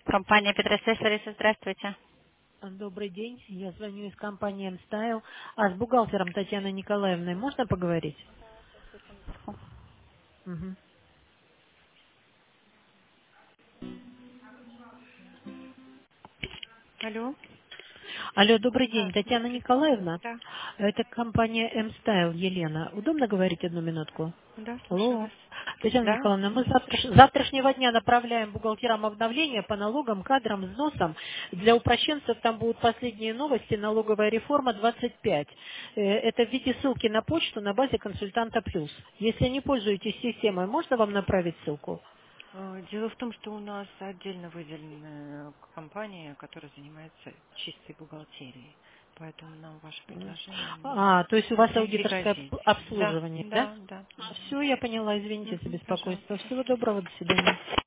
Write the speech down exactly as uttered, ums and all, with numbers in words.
Компания Петросессорис, здравствуйте. Добрый день, я звоню из компании M-Style. А с бухгалтером Татьяной Николаевной можно поговорить? Мгм. Алло, Алло, добрый день, Татьяна здравствуйте. Николаевна. Да, Это компания M-Style, Елена. Удобно говорить одну минутку? да, слушаю Алло. вас. Татьяна Да, Николаевна, мы завтра, с завтрашнего дня направляем бухгалтерам обновления по налогам, кадрам, взносам. Для упрощенцев там будут последние новости, налоговая реформа двадцать пять. Э, Это в виде ссылки на почту на базе консультанта плюс. Если не пользуетесь системой, можно вам направить ссылку? Э, дело в том, что у нас отдельно выделенная компания, которая занимается чистой бухгалтерией. Поэтому нам ваше предложение А, то есть у вас не аудиторское пригодится. обс- Да, обслуживание, да? да, да. Все, я поняла, извините за Мгм, беспокойство. пожалуйста. Всего доброго, до свидания.